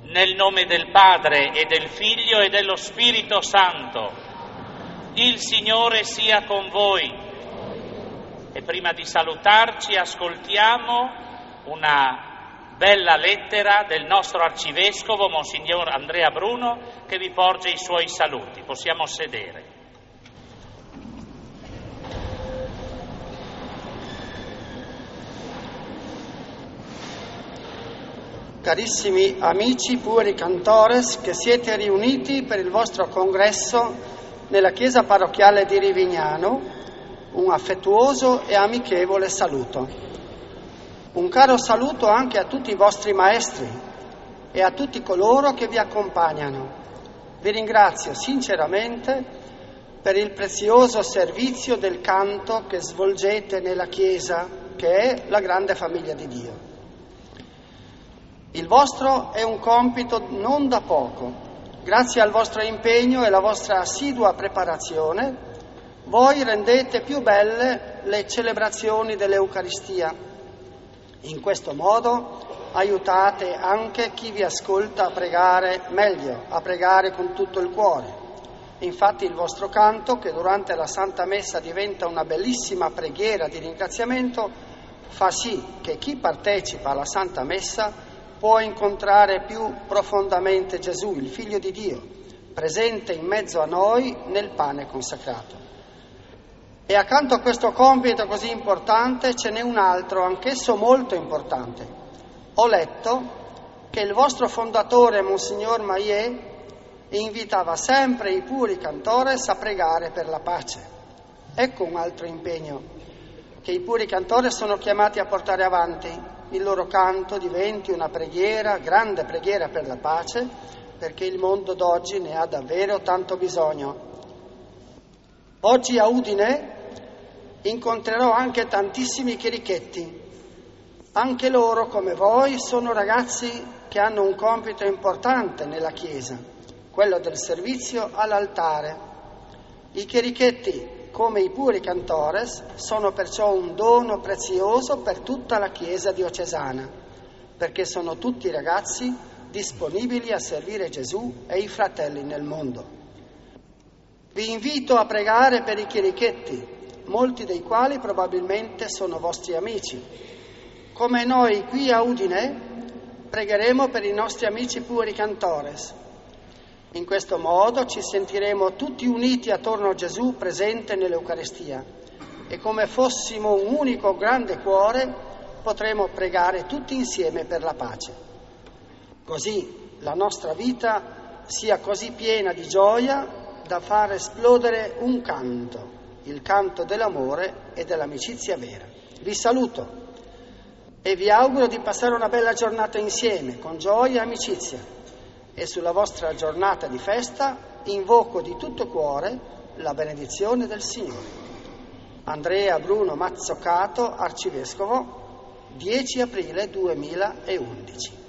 Nel nome del Padre e del Figlio e dello Spirito Santo. Il Signore sia con voi. E prima di salutarci ascoltiamo una bella lettera del nostro arcivescovo, Monsignor Andrea Bruno, che vi porge i suoi saluti. Possiamo sedere. Carissimi amici pueri cantores che siete riuniti per il vostro congresso nella chiesa parrocchiale di Rivignano, un affettuoso e amichevole saluto. Un caro saluto anche a tutti i vostri maestri e a tutti coloro che vi accompagnano. Vi ringrazio sinceramente per il prezioso servizio del canto che svolgete nella chiesa, che è la grande famiglia di Dio. Il vostro è un compito non da poco. Grazie al vostro impegno e alla vostra assidua preparazione, voi rendete più belle le celebrazioni dell'Eucaristia. In questo modo aiutate anche chi vi ascolta a pregare meglio, a pregare con tutto il cuore. Infatti il vostro canto, che durante la Santa Messa diventa una bellissima preghiera di ringraziamento, fa sì che chi partecipa alla Santa Messa può incontrare più profondamente Gesù, il Figlio di Dio, presente in mezzo a noi nel pane consacrato. E accanto a questo compito così importante ce n'è un altro, anch'esso molto importante. Ho letto che il vostro fondatore, Monsignor Maillet, invitava sempre i puri cantores a pregare per la pace. Ecco un altro impegno che i puri cantores sono chiamati a portare avanti. Il loro canto diventi una preghiera, grande preghiera per la pace, perché il mondo d'oggi ne ha davvero tanto bisogno. Oggi a Udine incontrerò anche tantissimi chierichetti. Anche loro, come voi, sono ragazzi che hanno un compito importante nella Chiesa, quello del servizio all'altare. I chierichetti, come i puri cantores, sono perciò un dono prezioso per tutta la Chiesa diocesana, perché sono tutti ragazzi disponibili a servire Gesù e i fratelli nel mondo. Vi invito a pregare per i chierichetti, molti dei quali probabilmente sono vostri amici. Come noi qui a Udine pregheremo per i nostri amici puri cantores. In questo modo ci sentiremo tutti uniti attorno a Gesù presente nell'Eucaristia e come fossimo un unico grande cuore potremo pregare tutti insieme per la pace. Così la nostra vita sia così piena di gioia da far esplodere un canto, il canto dell'amore e dell'amicizia vera. Vi saluto e vi auguro di passare una bella giornata insieme, con gioia e amicizia. E sulla vostra giornata di festa invoco di tutto cuore la benedizione del Signore. Andrea Bruno Mazzocato, Arcivescovo, 10 aprile 2011.